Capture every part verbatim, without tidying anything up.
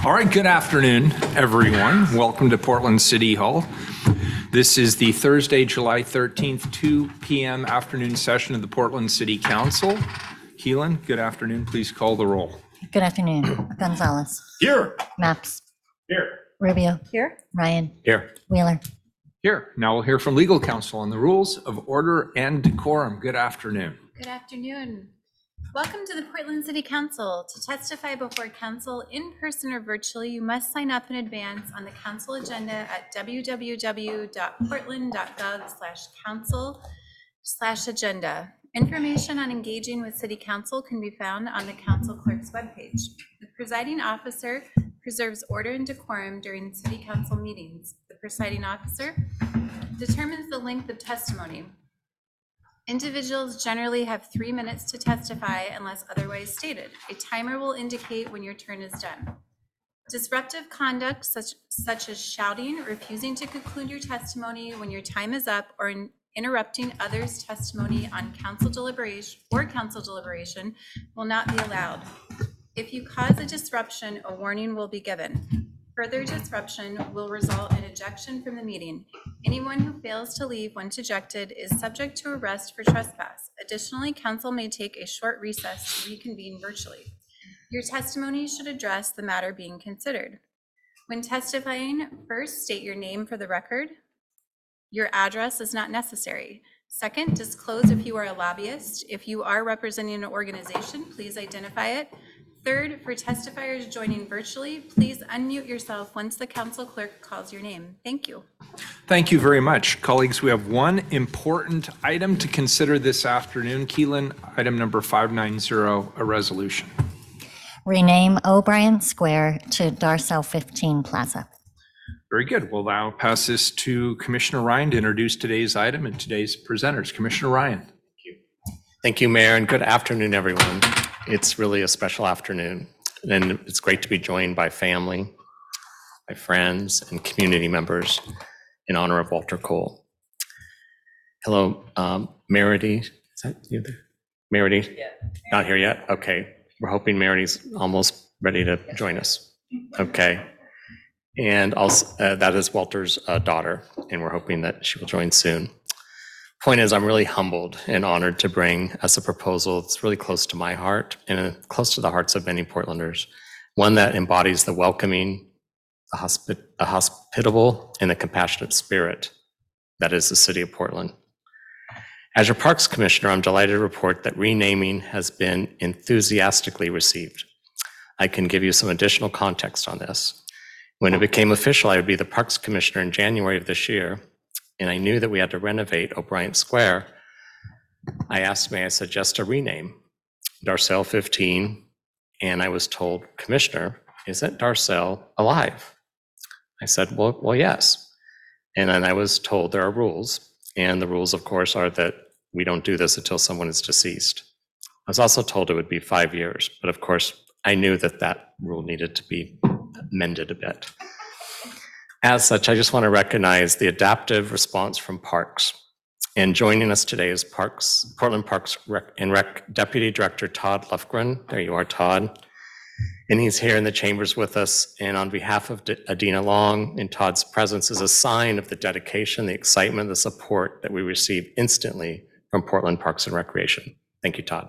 All right, good afternoon, everyone. Welcome to Portland City Hall. This is the Thursday, July thirteenth, two p m afternoon session of the Portland City Council. Keelan, good afternoon. Please call the roll. Good afternoon. Gonzalez. Here. Maps. Here. Rubio. Here. Ryan. Here. Wheeler. Here. Now we'll hear from legal counsel on the rules of order and decorum. Good afternoon. Good afternoon. Welcome to the Portland City Council. To testify before council in person or virtually, you must sign up in advance on the council agenda at w w w dot portland dot gov slash council slash agenda. Information on engaging with City Council can be found on the council clerk's webpage. The presiding officer preserves order and decorum during City Council meetings. The presiding officer determines the length of testimony. Individuals generally have three minutes to testify unless otherwise stated. A timer will indicate when your turn is done. Disruptive conduct such, such as shouting, refusing to conclude your testimony when your time is up, or in, interrupting others' testimony on council deliberation or council deliberation will not be allowed. If you cause a disruption, a warning will be given. Further disruption will result in ejection from the meeting. Anyone who fails to leave once ejected is subject to arrest for trespass. Additionally, council may take a short recess to reconvene virtually. Your testimony should address the matter being considered. When testifying, first state your name for the record. Your address is not necessary. Second, disclose if you are a lobbyist. If you are representing an organization, please identify it. Third, for testifiers joining virtually, please unmute yourself once the council clerk calls your name. Thank you. Thank you very much. Colleagues, we have one important item to consider this afternoon. Keelan, item number five nine zero, a resolution. Rename O'Brien Square to Darcel fifteen Plaza. Very good. We'll now pass this to Commissioner Ryan to introduce today's item and today's presenters. Commissioner Ryan. Thank you. Thank you, Mayor, and good afternoon, everyone. It's really a special afternoon, and it's great to be joined by family, by friends, and community members in honor of Walter Cole. Hello, um, Meredy. Is that you there? Meredy? Yeah. Not here yet? Okay. We're hoping Meredy's almost ready to join us. Okay. And also, uh, that is Walter's uh, daughter, and we're hoping that she will join soon. Point is, I'm really humbled and honored to bring us a proposal that's really close to my heart and close to the hearts of many Portlanders, one that embodies the welcoming, a, hospi- a hospitable, and a compassionate spirit that is the city of Portland. As your Parks Commissioner, I'm delighted to report that renaming has been enthusiastically received. I can give you some additional context on this. When it became official, I would be the Parks Commissioner in January of this year, and I knew that we had to renovate O'Brien Square. I asked, may I suggest a rename, Darcel fifteen, and I was told, Commissioner, isn't Darcel alive? I said, well, well, yes. And then I was told there are rules, and the rules, of course, are that we don't do this until someone is deceased. I was also told it would be five years, but of course, I knew that that rule needed to be mended a bit. As such, I just want to recognize the adaptive response from Parks. And joining us today is Parks, Portland Parks Rec and Rec Deputy Director Todd Lufgren. There you are, Todd. And he's here in the chambers with us. And on behalf of D Adina Long, and Todd's presence is a sign of the dedication, the excitement, the support that we receive instantly from Portland Parks and Recreation. Thank you, Todd.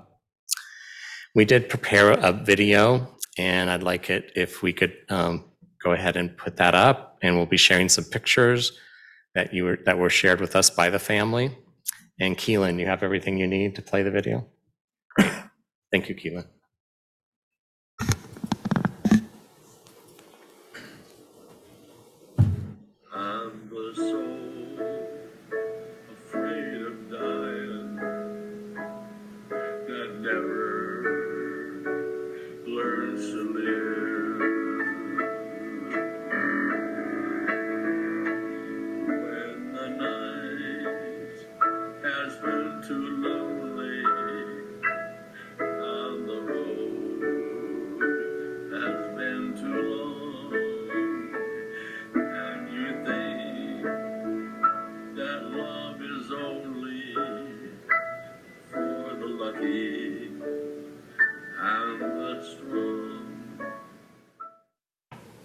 We did prepare a video, and I'd like it if we could um, go ahead and put that up. And we'll be sharing some pictures that you were that were shared with us by the family. And Keelan, you have everything you need to play the video? Great. Thank you, Keelan. I was so afraid of dying that never learns to live. Too lonely on the road has been too long, and you think that love is only for the lucky and the strong.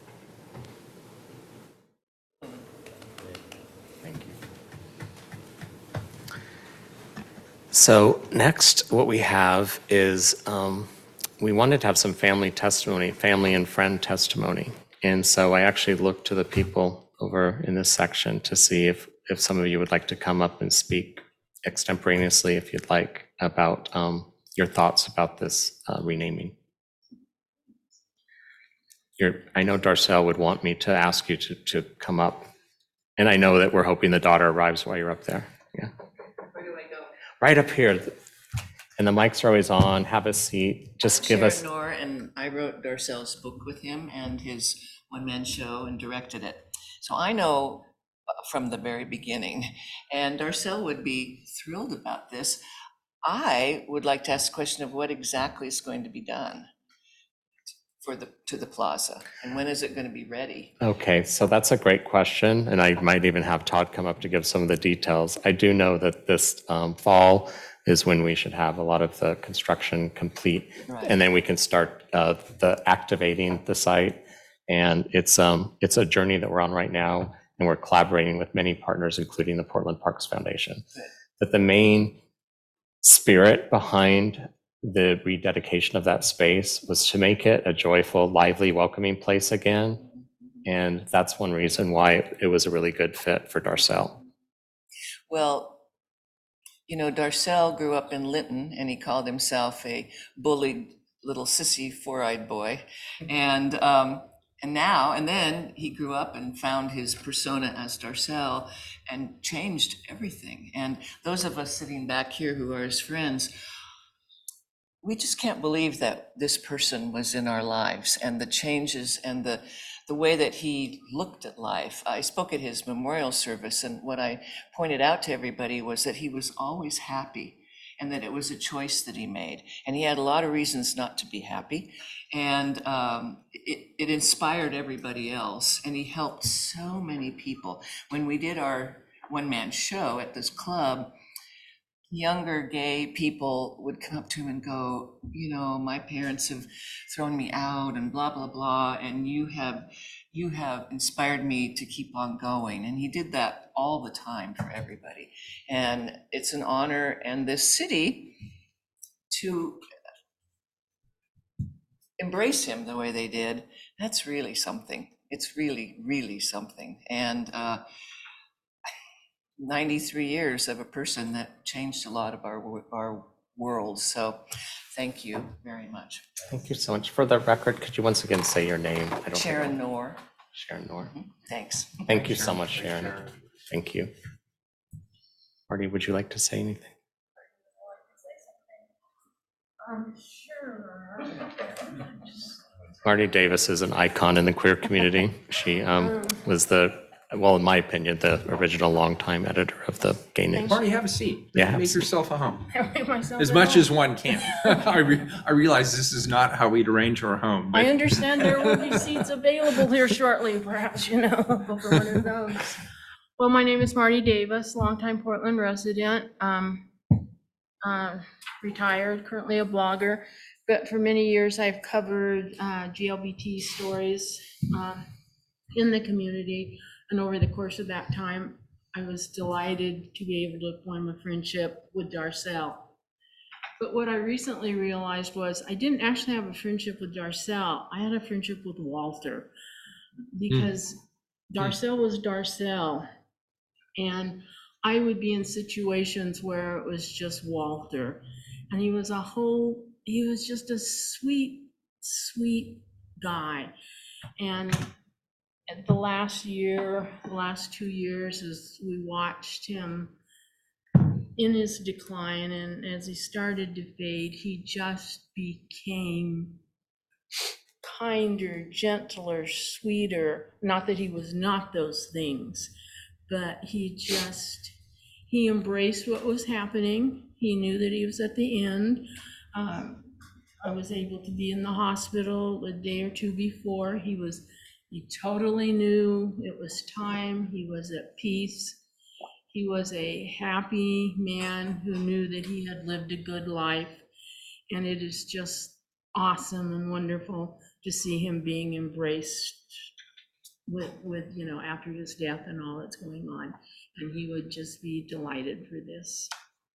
So next, what we have is, um, we wanted to have some family testimony, family and friend testimony. And so I actually looked to the people over in this section to see if, if some of you would like to come up and speak extemporaneously, if you'd like, about um, your thoughts about this uh, renaming. You're, I know Darcel would want me to ask you to, to come up. And I know that we're hoping the daughter arrives while you're up there. Yeah. Where do I go? Right up here. And the mics are always on. Have a seat. Just give us. Sharon Noor, and I wrote Darcel's book with him and his one-man show and directed it. So I know from the very beginning, and Darcel would be thrilled about this. I would like to ask the question of what exactly is going to be done for the, to the plaza, and when is it going to be ready? Okay, so that's a great question, and I might even have Todd come up to give some of the details. I do know that this um, fall is when we should have a lot of the construction complete, Right. and then we can start uh, the activating the site. And it's um it's a journey that we're on right now, and we're collaborating with many partners, including the Portland Parks Foundation. Good. But the main spirit behind the rededication of that space was to make it a joyful, lively, welcoming place again. And that's one reason why it was a really good fit for Darcel. Well, you know, Darcel grew up in Linton, and he called himself a bullied little sissy four-eyed boy. And um, and now, and then he grew up and found his persona as Darcel and changed everything. And those of us sitting back here who are his friends, we just can't believe that this person was in our lives, and the changes and the the way that he looked at life. I spoke at his memorial service, and what I pointed out to everybody was that he was always happy, and that it was a choice that he made. And he had a lot of reasons not to be happy, and um, it, it inspired everybody else, and he helped so many people. When we did our one-man show at this club, younger gay people would come up to him and go, you know, my parents have thrown me out and blah, blah, blah. And you have, you have inspired me to keep on going. And he did that all the time for everybody. And it's an honor, and this city to embrace him the way they did, that's really something. It's really, really something. And uh, ninety-three years of a person that changed a lot of our our world. So thank you very much. Thank you so much. For the record, could you once again say your name? I don't Sharon Noor. Sharon Noor. Thanks. Thank you so much, Sharon. Thank you. Marty, would you like to say anything? Um, sure. Marty Davis is an icon in the queer community. She um, was the, well, in my opinion, the original longtime editor of the Gay News. Marty, have a seat. Yeah, have a Make seat. yourself a home. Make myself As at much home. as one can. I, re- I realize this is not how we'd arrange our home, I but understand there will be seats available here shortly, perhaps, you know, for one of those. Well, my name is Marty Davis, longtime Portland resident, um, uh, retired, currently a blogger. But for many years, I've covered uh, G L B T stories um, in the community. And over the course of that time, I was delighted to be able to form a friendship with Darcel. But what I recently realized was I didn't actually have a friendship with Darcel. I had a friendship with Walter, because Darcel was Darcel. And I would be in situations where it was just Walter. And he was a whole, he was just a sweet, sweet guy. And at the last year, the last two years, as we watched him in his decline, and as he started to fade, he just became kinder, gentler, sweeter. Not that he was not those things, but he just, he embraced what was happening. He knew that he was at the end. Um, I was able to be in the hospital a day or two before. He was, he totally knew it was time. He was at peace. He was a happy man who knew that he had lived a good life. And it is just awesome and wonderful to see him being embraced with, with, you know, after his death and all that's going on. And he would just be delighted for this.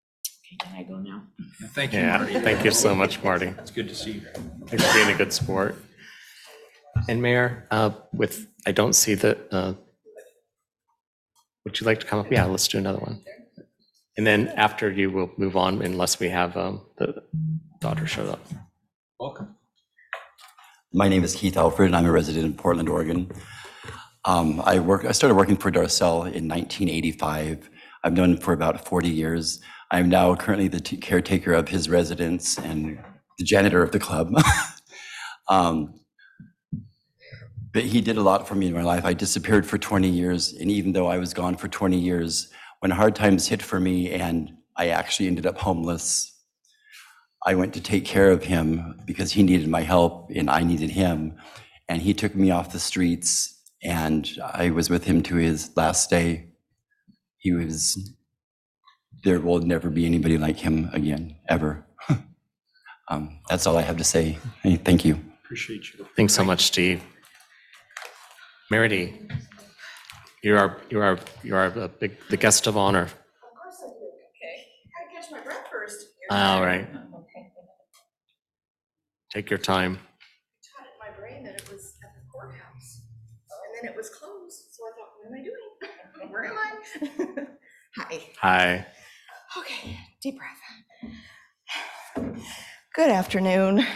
Okay, can I go now? Thank you, Yeah, Marty. thank you so much, Marty. It's good to see you. Thanks for being a good sport. And Mayor, uh, with, I don't see the, uh, would you like to come up? Yeah, let's do another one. And then after you, we'll move on unless we have um, the daughter showed up. Welcome. My name is Keith Alfred, and I'm a resident in Portland, Oregon. Um, I work. I started working for Darcel in nineteen eighty-five. I've known him for about forty years. I'm now currently the t- caretaker of his residence and the janitor of the club. um, but he did a lot for me in my life. I disappeared for twenty years, and even though I was gone for twenty years, when hard times hit for me and I actually ended up homeless, I went to take care of him because he needed my help and I needed him. And he took me off the streets, and I was with him to his last day. He was, there will never be anybody like him again, ever. um, that's all I have to say. Hey, thank you. Appreciate you. Thanks so much, Steve. Merity, you are, you are, you are the big, the guest of honor. Of course I do. Okay. Gotta catch my breath first. All right, Okay. take your time. Taught it in my brain that it was at the courthouse, and then it was closed. So I thought, what am I doing? Where am I? Hi. Hi. Okay. Deep breath. Good afternoon.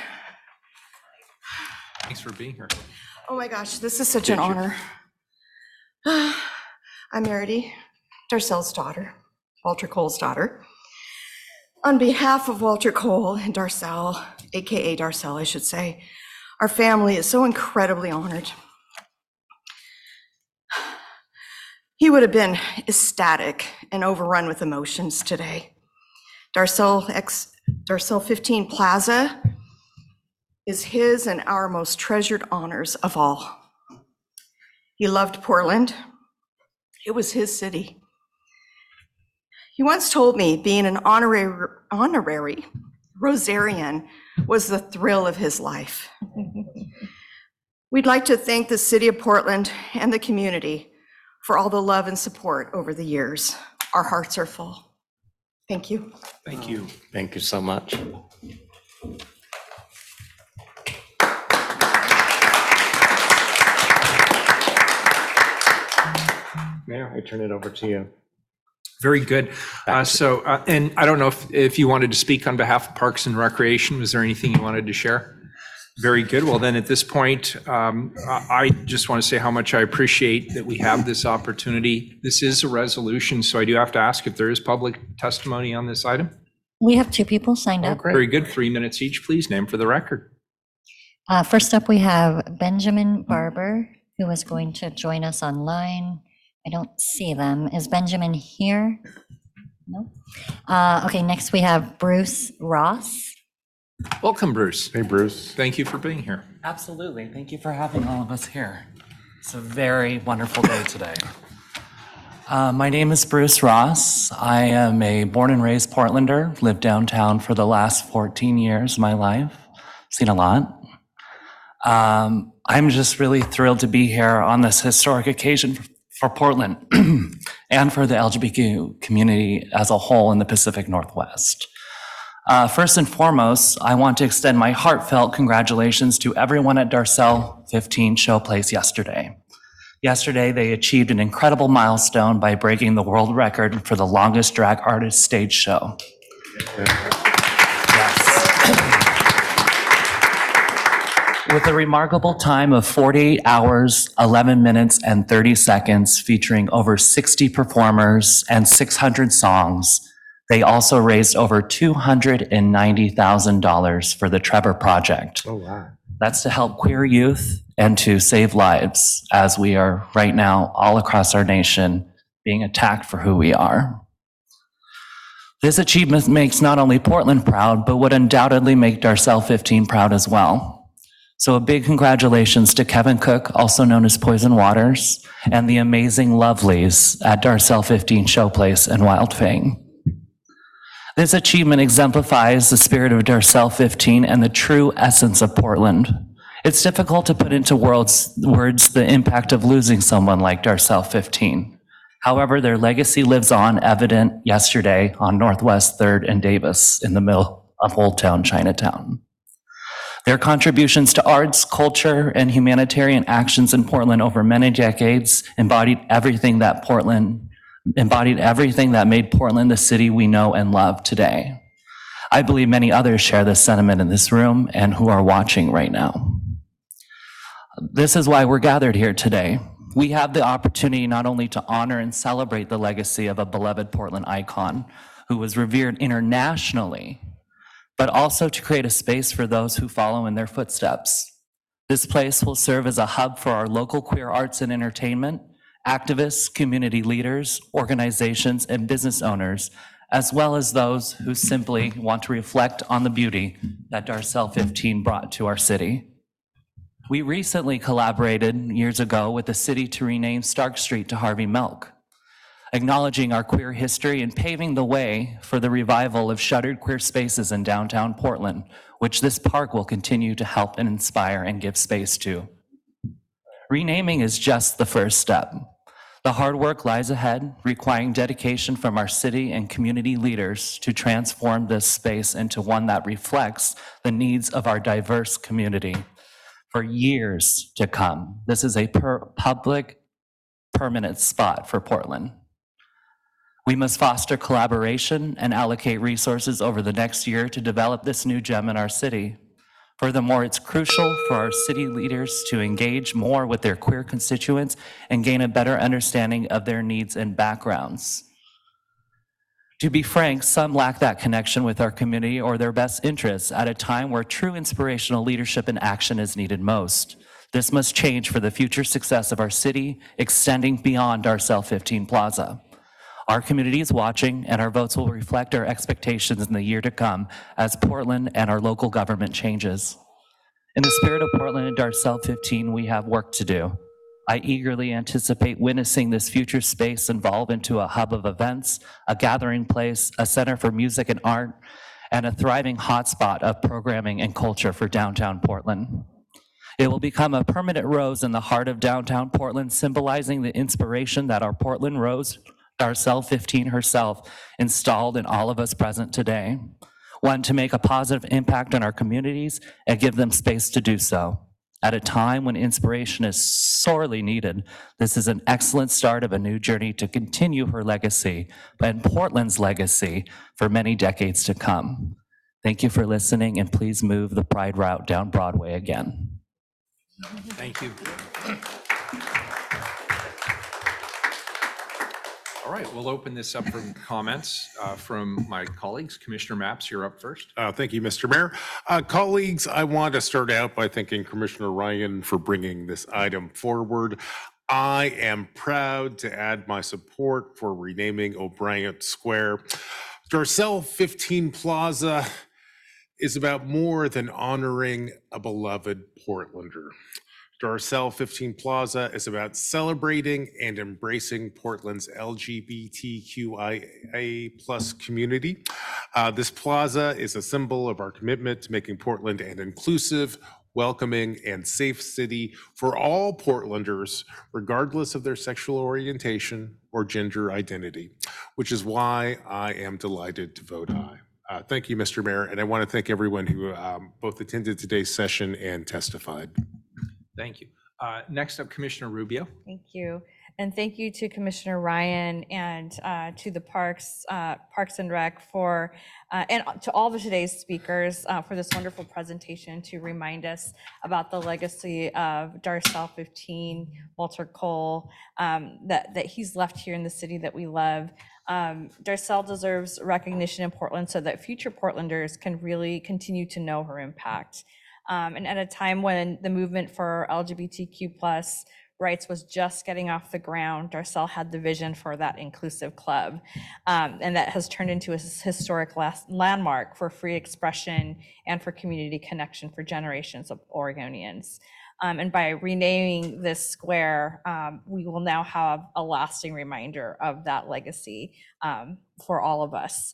Thanks for being here. Oh my gosh, this is such an Did you- honor. I'm Merity, Darcel's daughter, Walter Cole's daughter. On behalf of Walter Cole and Darcel, AKA Darcel, I should say, our family is so incredibly honored. He would have been ecstatic and overrun with emotions today. Darcel X, Darcel fifteen Plaza is his and our most treasured honors of all. He loved Portland. It was his city. He once told me being an honorary, honorary Rosarian was the thrill of his life. We'd like to thank the city of Portland and the community for all the love and support over the years. Our hearts are full. Thank you. Thank you. Thank you so much. Mayor, I turn it over to you. Very good. Uh, So, uh, and I don't know if, if you wanted to speak on behalf of Parks and Recreation. Was there anything you wanted to share? Very good. Well, then at this point, um, I I just want to say how much I appreciate that we have this opportunity. This is a resolution, so I do have to ask if there is public testimony on this item. We have two people signed Oh, up. Very good. Three minutes each, please. Name for the record. Uh, First up, we have Benjamin Barber, who is going to join us online. I don't see them. Is Benjamin here? No. Uh, Okay, next we have Bruce Ross. Welcome, Bruce. Hey, Bruce. Thank you for being here. Absolutely. Thank you for having all of us here. It's a very wonderful day today. Uh, my name is Bruce Ross. I am a born and raised Portlander, lived downtown for the last fourteen years of my life, seen a lot. Um, I'm just really thrilled to be here on this historic occasion for, for Portland and for the L G B T Q community as a whole in the Pacific Northwest. Uh, first and foremost, I want to extend my heartfelt congratulations to everyone at Darcel fifteen Showplace yesterday. Yesterday, they achieved an incredible milestone by breaking the world record for the longest drag artist stage show. With a remarkable time of forty-eight hours, eleven minutes, and thirty seconds, featuring over sixty performers and six hundred songs, they also raised over two hundred ninety thousand dollars for the Trevor Project. Oh, wow. That's to help queer youth and to save lives, as we are right now all across our nation being attacked for who we are. This achievement makes not only Portland proud, but would undoubtedly make Darcel fifteen proud as well. So a big congratulations to Kevin Cook, also known as Poison Waters, and the amazing Lovelies at Darcel fifteen Showplace and Wild Fang. This achievement exemplifies the spirit of Darcel fifteen and the true essence of Portland. It's difficult to put into words, words the impact of losing someone like Darcel fifteen. However, their legacy lives on, evident yesterday on Northwest third and Davis in the middle of Old Town Chinatown. Their contributions to arts, culture, and humanitarian actions in Portland over many decades embodied everything that Portland embodied everything that made Portland the city we know and love today. I believe many others share this sentiment in this room and who are watching right now. This is why we're gathered here today. We have the opportunity not only to honor and celebrate the legacy of a beloved Portland icon who was revered internationally, but also to create a space for those who follow in their footsteps. This place will serve as a hub for our local queer arts and entertainment, activists, community leaders, organizations, and business owners, as well as those who simply want to reflect on the beauty that Darcel fifteen brought to our city. We recently collaborated years ago with the city to rename Stark Street to Harvey Milk, acknowledging our queer history and paving the way for the revival of shuttered queer spaces in downtown Portland, which this park will continue to help and inspire and give space to. Renaming is just the first step. The hard work lies ahead, requiring dedication from our city and community leaders to transform this space into one that reflects the needs of our diverse community for years to come. This is a per public, permanent spot for Portland. We must foster collaboration and allocate resources over the next year to develop this new gem in our city. Furthermore, it's crucial for our city leaders to engage more with their queer constituents and gain a better understanding of their needs and backgrounds. To be frank, some lack that connection with our community or their best interests at a time where true inspirational leadership and action is needed most. This must change for the future success of our city, extending beyond Darcel fifteen Plaza. Our community is watching, and our votes will reflect our expectations in the year to come as Portland and our local government changes. In the spirit of Portland and Darcel fifteen, we have work to do. I eagerly anticipate witnessing this future space evolve into a hub of events, a gathering place, a center for music and art, and a thriving hotspot of programming and culture for downtown Portland. It will become a permanent rose in the heart of downtown Portland, symbolizing the inspiration that our Portland Rose, Darcel fifteen herself, installed in all of us present today. One to make a positive impact on our communities and give them space to do so. At a time when inspiration is sorely needed, this is an excellent start of a new journey to continue her legacy, and Portland's legacy for many decades to come. Thank you for listening, and please move the Pride route down Broadway again. Thank you. All right, we'll open this up for comments uh, from my colleagues. Commissioner Mapps, you're up first. Uh, Thank you, Mister Mayor. Uh, Colleagues, I want to start out by thanking Commissioner Ryan for bringing this item forward. I am proud to add my support for renaming O'Brien Square. Darcel fifteen Plaza is about more than honoring a beloved Portlander. Darcel fifteen Plaza is about celebrating and embracing Portland's L G B T Q I A plus community. Uh, this plaza is a symbol of our commitment to making Portland an inclusive, welcoming, and safe city for all Portlanders, regardless of their sexual orientation or gender identity, which is why I am delighted to vote aye. Uh, thank you, Mister Mayor, and I want to thank everyone who um, both attended today's session and testified. Thank you. Uh, Next up, Commissioner Rubio. Thank you. And thank you to Commissioner Ryan and uh, to the Parks, uh, Parks and Rec for, uh, and to all of today's speakers uh, for this wonderful presentation to remind us about the legacy of Darcel fifteen, Walter Cole, um, that, that he's left here in the city that we love. Um, Darcel deserves recognition in Portland so that future Portlanders can really continue to know her impact. Um, and at a time when the movement for L G B T Q plus rights was just getting off the ground, Darcel had the vision for that inclusive club. Um, and that has turned into a historic last landmark for free expression and for community connection for generations of Oregonians. Um, and by renaming this square, um, we will now have a lasting reminder of that legacy um, for all of us.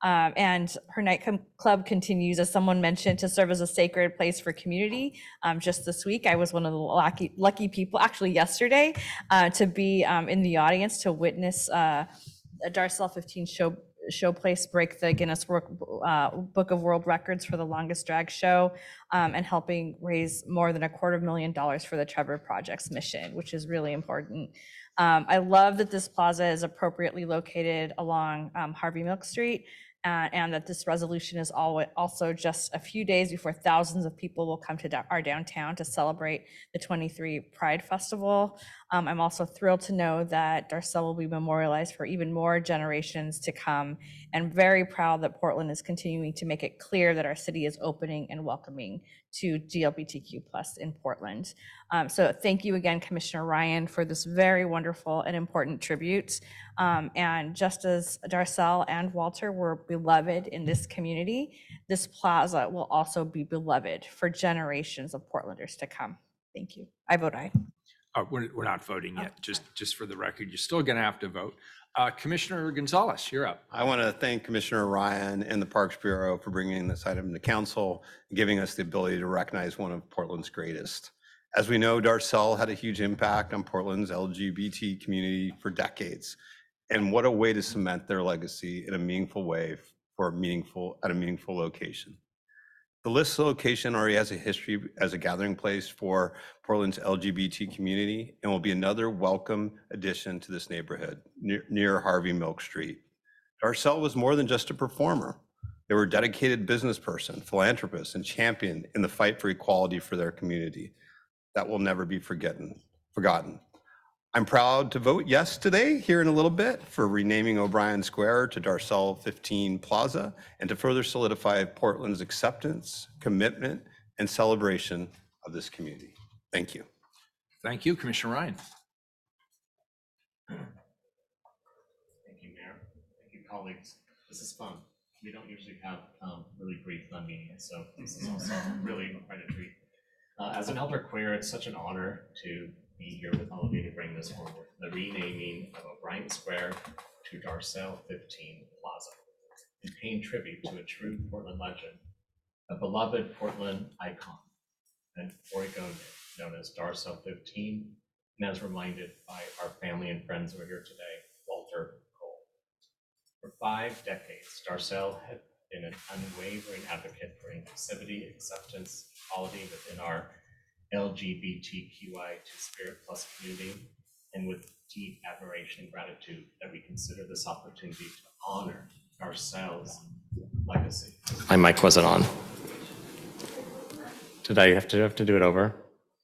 Um, and her nightclub continues, as someone mentioned, to serve as a sacred place for community. Um, just this week, I was one of the lucky, lucky people, actually yesterday, uh, to be um, in the audience to witness uh, a Darcel fifteen show showplace break the Guinness Work, uh, Book of World Records for the longest drag show, um, and helping raise more than a quarter million dollars for the Trevor Project's mission, which is really important. Um, I love that this plaza is appropriately located along um, Harvey Milk Street, uh, and that this resolution is al- also just a few days before thousands of people will come to da- our downtown to celebrate the twenty-three Pride Festival. Um, I'm also thrilled to know that Darcel will be memorialized for even more generations to come, and very proud that Portland is continuing to make it clear that our city is opening and welcoming to G L B T Q plus in Portland. Um, so thank you again, Commissioner Ryan, for this very wonderful and important tribute. Um, and just as Darcel and Walter were beloved in this community, this plaza will also be beloved for generations of Portlanders to come. Thank you. I vote aye. Uh, We're we're not voting yet, just, just for the record. You're still going to have to vote. Uh, Commissioner Gonzalez, you're up. I want to thank Commissioner Ryan and the Parks Bureau for bringing this item to council and giving us the ability to recognize one of Portland's greatest. As we know, Darcel had a huge impact on Portland's L G B T community for decades. And what a way to cement their legacy in a meaningful way for a meaningful, at a meaningful location. The list location already has a history as a gathering place for Portland's L G B T community and will be another welcome addition to this neighborhood near, near Harvey Milk Street. Darcel was more than just a performer. They were a dedicated business person, philanthropist, and champion in the fight for equality for their community. That will never be forgotten. forgotten. I'm proud to vote yes today, here in a little bit, for renaming O'Brien Square to Darcel fifteen Plaza and to further solidify Portland's acceptance, commitment, and celebration of this community. Thank you. Thank you, Commissioner Ryan. Thank you, Mayor. Thank you, colleagues. This is fun. We don't usually have um, really brief fun meetings, so this is also really quite a treat. Uh, as an elder queer, it's such an honor to be here with all of you to bring this forward. The renaming of O'Brien Square to Darcel fifteen Plaza, and paying tribute to a true Portland legend, a beloved Portland icon, an Oregon known as Darcel fifteen, and as reminded by our family and friends who are here today, Walter Cole. For five decades, Darcel had been an unwavering advocate for inclusivity, acceptance, equality within our L G B T Q I two-spirit plus community, and with deep admiration and gratitude that we consider this opportunity to honor Darcel's legacy. My mic wasn't on. Did I have to have to do it over?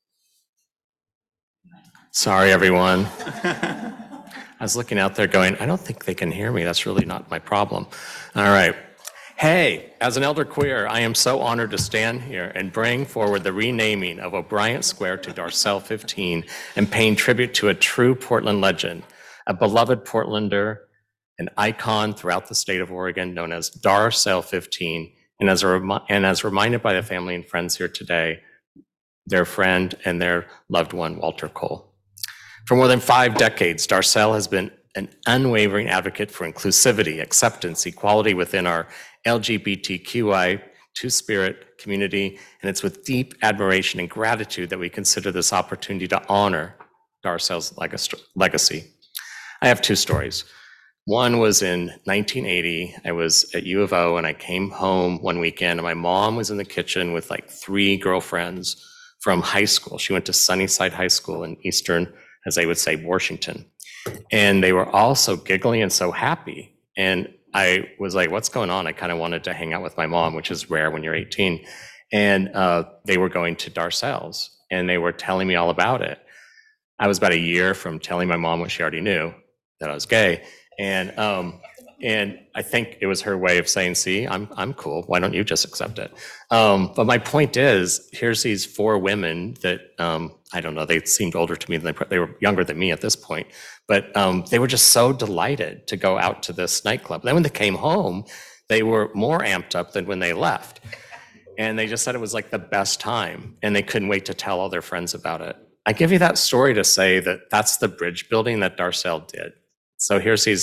Sorry, everyone. I was looking out there going, I don't think they can hear me. That's really not my problem. All right. Hey, as an elder queer, I am so honored to stand here and bring forward the renaming of O'Brien Square to Darcel fifteen and paying tribute to a true Portland legend, a beloved Portlander, an icon throughout the state of Oregon known as Darcel fifteen, and as, a remi- and as reminded by the family and friends here today, their friend and their loved one, Walter Cole. For more than five decades, Darcel has been an unwavering advocate for inclusivity, acceptance, equality within our L G B T Q I two-spirit community, and it's with deep admiration and gratitude that we consider this opportunity to honor Darcel's legacy. I have two stories. One was in nineteen eighty. I was at U of O and I came home one weekend and my mom was in the kitchen with like three girlfriends from high school. She went to Sunnyside High School in Eastern, as they would say, Washington. And they were all so giggly and so happy. And I was like, what's going on? I kind of wanted to hang out with my mom, which is rare when you're eighteen. And uh, they were going to Darcel's and they were telling me all about it. I was about a year from telling my mom what she already knew, that I was gay. And um, and I think it was her way of saying, see, I'm I'm cool. Why don't you just accept it? Um, but my point is, here's these four women that, um, I don't know, they seemed older to me than they, they were younger than me at this point. But um, they were just so delighted to go out to this nightclub. Then when they came home, they were more amped up than when they left. And they just said it was like the best time. And they couldn't wait to tell all their friends about it. I give you that story to say that that's the bridge building that Darcel did. So here's these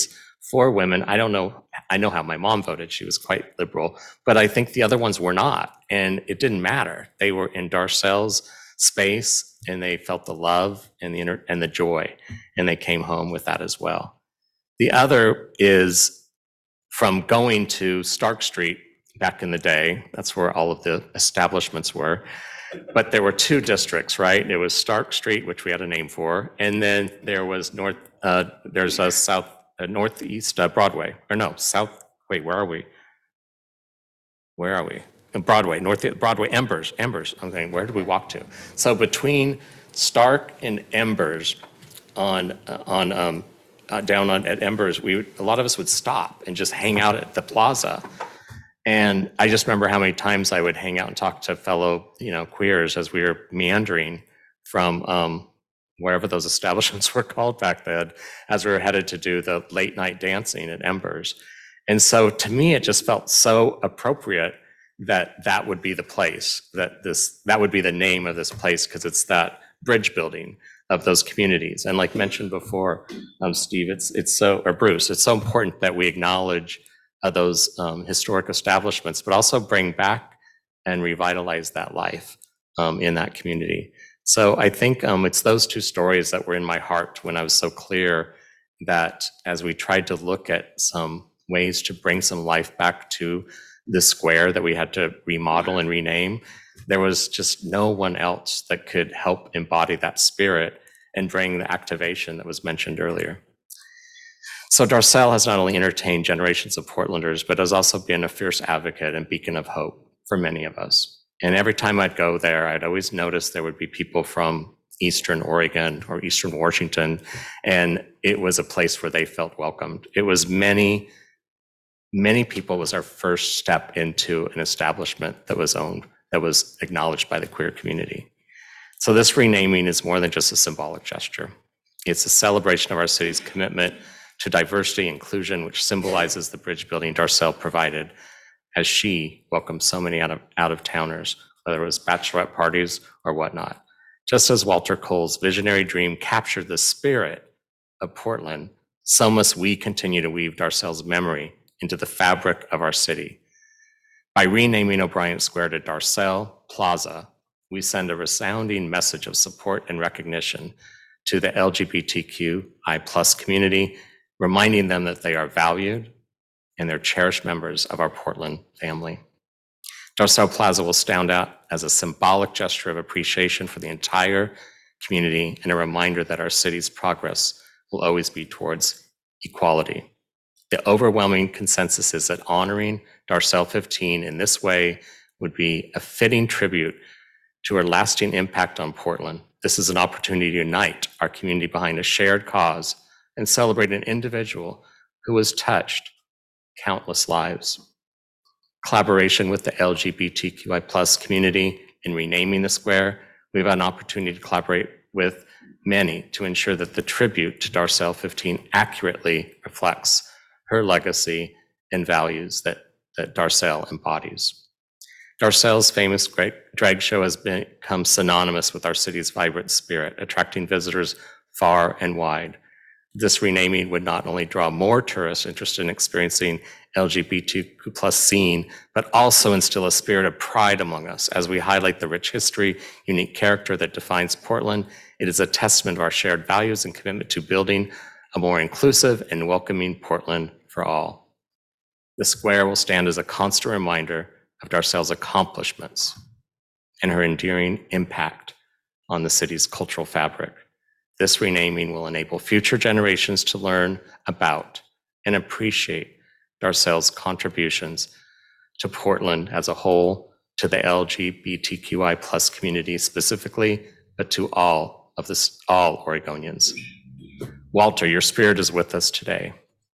four women. I don't know, I know how my mom voted. She was quite liberal, but I think the other ones were not. And it didn't matter. They were in Darcel's space and they felt the love and the inner, and the joy, and they came home with that as well. The other is from going to Stark Street back in the day. That's where all of the establishments were. But there were two districts, right? It was Stark Street, which we had a name for, and then there was North, uh, there's a South, uh, Northeast uh, Broadway, or no, South, wait, where are we? Where are we? Broadway, North Broadway, Embers, Embers. I'm saying, where did we walk to? So between Stark and Embers, on uh, on um, uh, down on at Embers, we would, a lot of us would stop and just hang out at the plaza. And I just remember how many times I would hang out and talk to fellow, you know, queers as we were meandering from um, wherever those establishments were called back then, as we were headed to do the late night dancing at Embers. And so to me, it just felt so appropriate that that would be the place, that this, that would be the name of this place, because it's that bridge building of those communities. And like mentioned before, um, Steve, it's, it's so, or Bruce, it's so important that we acknowledge uh, those um, historic establishments, but also bring back and revitalize that life um, in that community. So I think um, it's those two stories that were in my heart when I was so clear that as we tried to look at some ways to bring some life back to the square that we had to remodel and rename, there was just no one else that could help embody that spirit and bring the activation that was mentioned earlier. So Darcel has not only entertained generations of Portlanders, but has also been a fierce advocate and beacon of hope for many of us. And every time I'd go there, I'd always notice there would be people from Eastern Oregon or Eastern Washington, and it was a place where they felt welcomed. It was many Many people was our first step into an establishment that was owned, that was acknowledged by the queer community. So this renaming is more than just a symbolic gesture. It's a celebration of our city's commitment to diversity and inclusion, which symbolizes the bridge building Darcel provided as she welcomed so many out of, out of towners, whether it was bachelorette parties or whatnot. Just as Walter Cole's visionary dream captured the spirit of Portland, so must we continue to weave Darcel's memory into the fabric of our city. By renaming O'Brien Square to Darcel Plaza, we send a resounding message of support and recognition to the L G B T Q I plus community, reminding them that they are valued and they're cherished members of our Portland family. Darcel Plaza will stand out as a symbolic gesture of appreciation for the entire community and a reminder that our city's progress will always be towards equality. The overwhelming consensus is that honoring Darcel fifteen in this way would be a fitting tribute to her lasting impact on Portland. This is an opportunity to unite our community behind a shared cause and celebrate an individual who has touched countless lives. Collaboration with the L G B T Q I plus community in renaming the square, we've had an opportunity to collaborate with many to ensure that the tribute to Darcel fifteen accurately reflects her legacy and values that, that Darcel embodies. Darcel's famous drag show has become synonymous with our city's vibrant spirit, attracting visitors far and wide. This renaming would not only draw more tourists interested in experiencing L G B T Q plus scene, but also instill a spirit of pride among us as we highlight the rich history, unique character that defines Portland. It is a testament to our shared values and commitment to building a more inclusive and welcoming Portland for all. The square will stand as a constant reminder of Darcel's accomplishments and her enduring impact on the city's cultural fabric. This renaming will enable future generations to learn about and appreciate Darcel's contributions to Portland as a whole, to the L G B T Q I plus community specifically, but to all of this, all Oregonians. Walter, your spirit is with us today.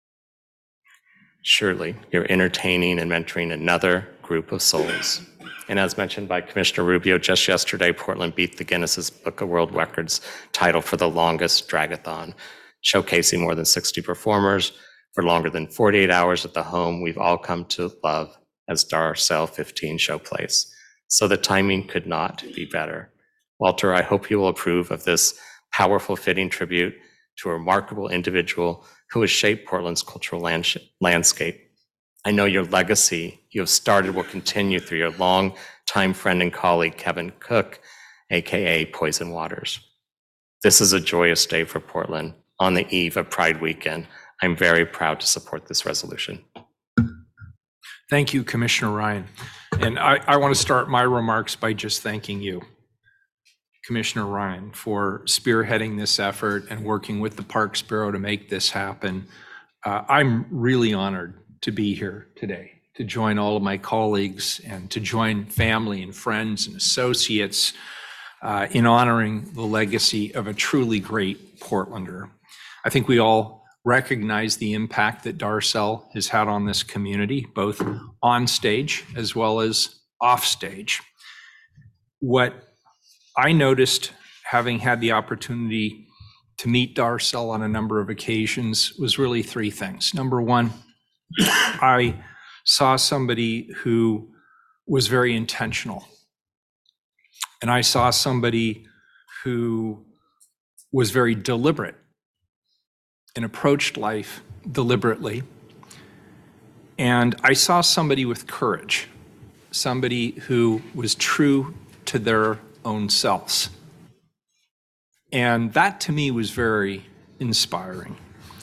Surely you're entertaining and mentoring another group of souls. And as mentioned by Commissioner Rubio, just yesterday, Portland beat the Guinness Book of World Records title for the longest dragathon, showcasing more than sixty performers for longer than forty-eight hours at the home we've all come to love as Darcel fifteen Showplace. So the timing could not be better. Walter, I hope you will approve of this powerful, fitting tribute to a remarkable individual who has shaped Portland's cultural lands- landscape. I know your legacy you have started will continue through your long-time friend and colleague, Kevin Cook, AKA Poison Waters. This is a joyous day for Portland on the eve of Pride Weekend. I'm very proud to support this resolution. Thank you, Commissioner Ryan. And I, I want to start my remarks by just thanking you, Commissioner Ryan, for spearheading this effort and working with the Parks Bureau to make this happen. Uh, I'm really honored to be here today, to join all of my colleagues and to join family and friends and associates uh, in honoring the legacy of a truly great Portlander. I think we all recognize the impact that Darcel has had on this community, both on stage as well as off stage. What I noticed, having had the opportunity to meet Darcel on a number of occasions, was really three things. Number one, I saw somebody who was very intentional. And I saw somebody who was very deliberate and approached life deliberately. And I saw somebody with courage, somebody who was true to their own selves. And that to me was very inspiring.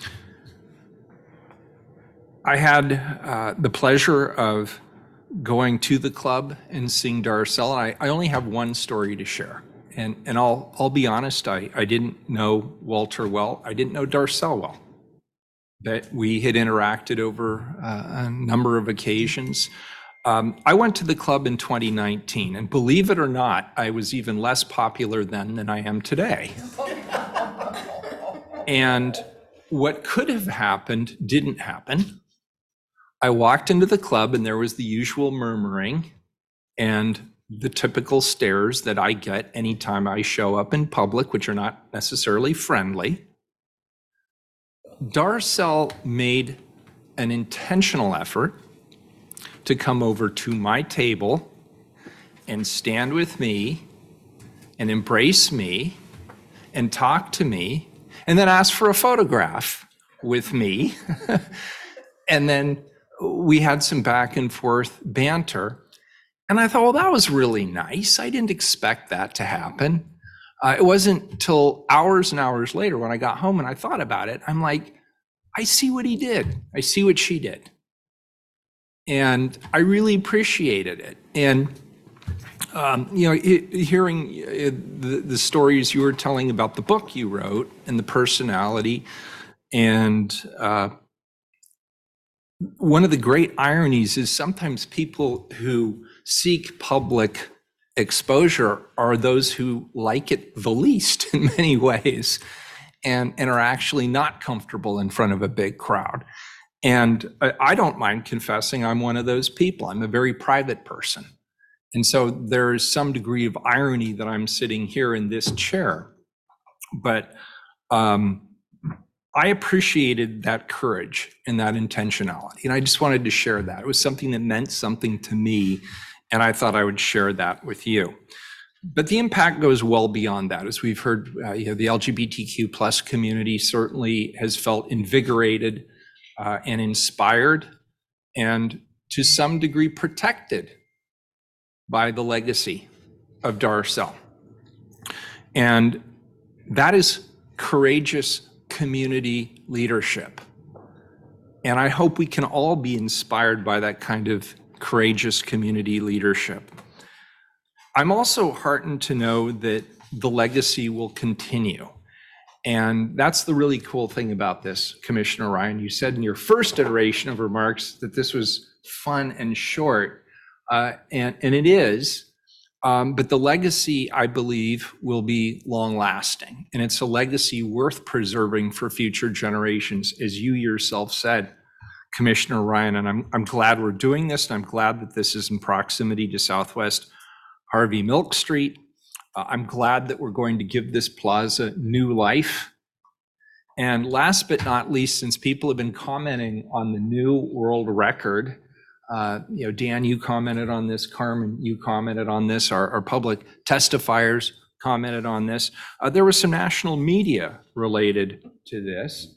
I had uh, the pleasure of going to the club and seeing Darcel. I, I only have one story to share. And, and I'll, I'll be honest, I, I didn't know Walter well. I didn't know Darcel well. But we had interacted over uh, a number of occasions. Um, I went to the club in twenty nineteen, and believe it or not, I was even less popular then than I am today. And what could have happened didn't happen. I walked into the club and there was the usual murmuring and the typical stares that I get anytime I show up in public, which are not necessarily friendly. Darcel made an intentional effort to come over to my table and stand with me and embrace me and talk to me and then ask for a photograph with me. And then we had some back and forth banter. And I thought, well, that was really nice. I didn't expect that to happen. Uh, it wasn't till hours and hours later when I got home and I thought about it. I'm like, I see what he did. I see what she did. And I really appreciated it. And, um, you know, it, hearing uh, the, the stories you were telling about the book you wrote and the personality, and uh, one of the great ironies is sometimes people who seek public exposure are those who like it the least in many ways, and, and are actually not comfortable in front of a big crowd. And I, I don't mind confessing I'm one of those people. I'm a very private person. And so there is some degree of irony that I'm sitting here in this chair. But um, I appreciated that courage and that intentionality. And I just wanted to share that. It was something that meant something to me. And I thought I would share that with you. But the impact goes well beyond that. As we've heard, uh, you know, the L G B T Q plus community certainly has felt invigorated uh, and inspired and to some degree protected by the legacy of Darcel. And that is courageous community leadership. And I hope we can all be inspired by that kind of courageous community leadership. I'm also heartened to know that the legacy will continue. And that's the really cool thing about this, Commissioner Ryan. You said in your first iteration of remarks that this was fun and short, uh, and, and it is. Um, but the legacy, I believe, will be long-lasting. And it's a legacy worth preserving for future generations, as you yourself said, Commissioner Ryan. And I'm, I'm glad we're doing this, and I'm glad that this is in proximity to Southwest Harvey Milk Street. Uh, I'm glad that we're going to give this plaza new life. And last but not least, since people have been commenting on the new world record, uh, you know, Dan, you commented on this, Carmen, you commented on this, our, our public testifiers commented on this. Uh, there was some national media related to this.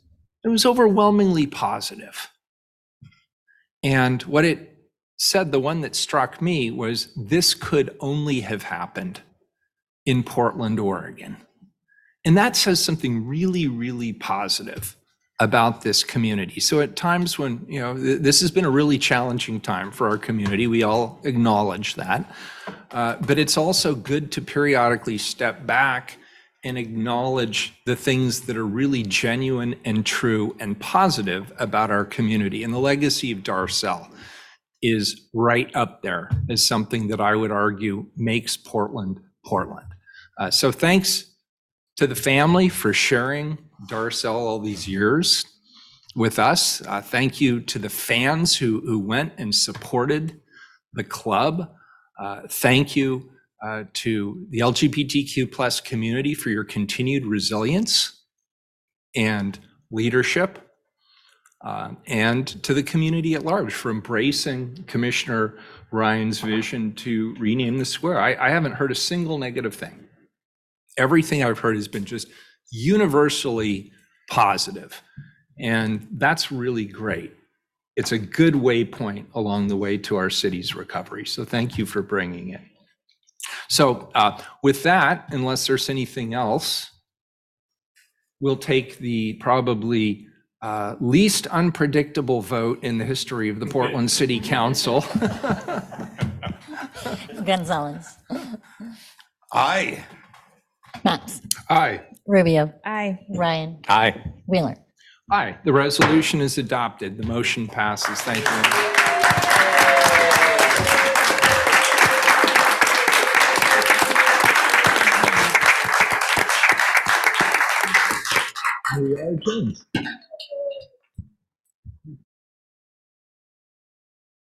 It was overwhelmingly positive. And what it said, the one that struck me, was this could only have happened in Portland, Oregon. And that says something really, really positive about this community. So at times when, you know, th- this has been a really challenging time for our community, we all acknowledge that. Uh, but it's also good to periodically step back and acknowledge the things that are really genuine and true and positive about our community. And the legacy of Darcel is right up there as something that I would argue makes Portland, Portland. Uh, so thanks to the family for sharing Darcel all these years with us. Uh, thank you to the fans who, who went and supported the club. Uh, thank you uh, to the L G B T Q plus community for your continued resilience and leadership. Uh, and to the community at large for embracing Commissioner Ryan's vision to rename the square. I, I haven't heard a single negative thing. Everything I've heard has been just universally positive. And that's really great. It's a good waypoint along the way to our city's recovery. So thank you for bringing it. So uh, with that, unless there's anything else, we'll take the probably uh, least unpredictable vote in the history of the Portland City Council. Gonzalez. Aye. Max. Aye. Rubio. Aye. Ryan. Aye. Wheeler. Aye, the resolution is adopted. The motion passes. Thank you. We are adjourned.